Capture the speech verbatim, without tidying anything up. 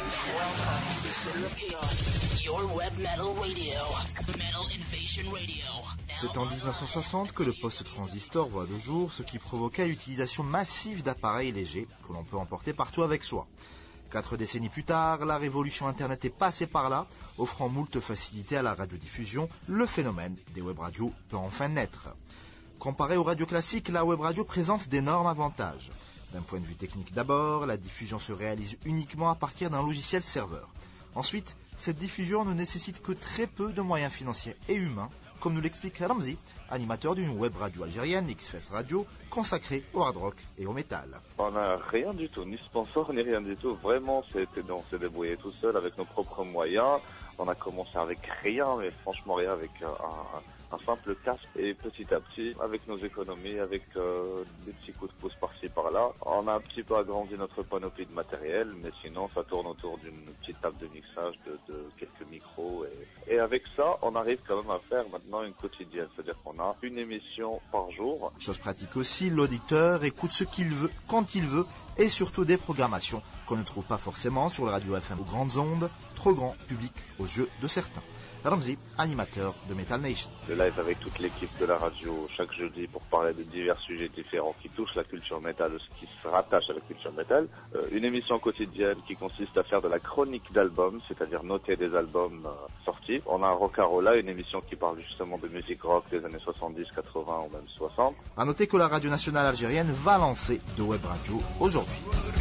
C'est en dix-neuf cent soixante que le post-transistor voit le jour, ce qui provoqua l'utilisation massive d'appareils légers que l'on peut emporter partout avec soi. Quatre décennies plus tard, la révolution Internet est passée par là, offrant moult facilités à la radiodiffusion. Le phénomène des web radios peut enfin naître. Comparé aux radios classiques, la web radio présente d'énormes avantages. D'un point de vue technique d'abord, la diffusion se réalise uniquement à partir d'un logiciel serveur. Ensuite, cette diffusion ne nécessite que très peu de moyens financiers et humains, comme nous l'explique Ramzi, animateur d'une web radio algérienne, X F S Radio, consacrée au hard rock et au métal. On n'a rien du tout, ni sponsor, ni rien du tout. Vraiment, c'était, on s'est débrouillé tout seul avec nos propres moyens. On a commencé avec rien, mais franchement rien, avec un, un, un simple casque. Et petit à petit, avec nos économies, avec euh, des petits coups de pouce par-ci par-là, on a un petit peu agrandi notre panoplie de matériel, mais sinon ça tourne autour d'une petite table de mixage, de, de quelques micros. Et, et avec ça, on arrive quand même à faire maintenant une quotidienne, c'est-à-dire qu'on a une émission par jour. Chose pratique aussi, l'auditeur écoute ce qu'il veut, quand il veut, et surtout des programmations qu'on ne trouve pas forcément sur la radio F M aux grandes ondes, trop grand public aux yeux de certains. Ramzi, animateur de Metal Nation. Le live avec toute l'équipe de la radio chaque jeudi pour parler de divers sujets différents qui touchent la culture métal, ce qui se rattache à la culture métal. Euh, une émission quotidienne qui consiste à faire de la chronique d'albums, c'est-à-dire noter des albums euh, sortis. On a un Rockarola, une émission qui parle justement de musique rock des années soixante-dix, quatre-vingts ou même soixante. À noter que la radio nationale algérienne va lancer de web radio aujourd'hui.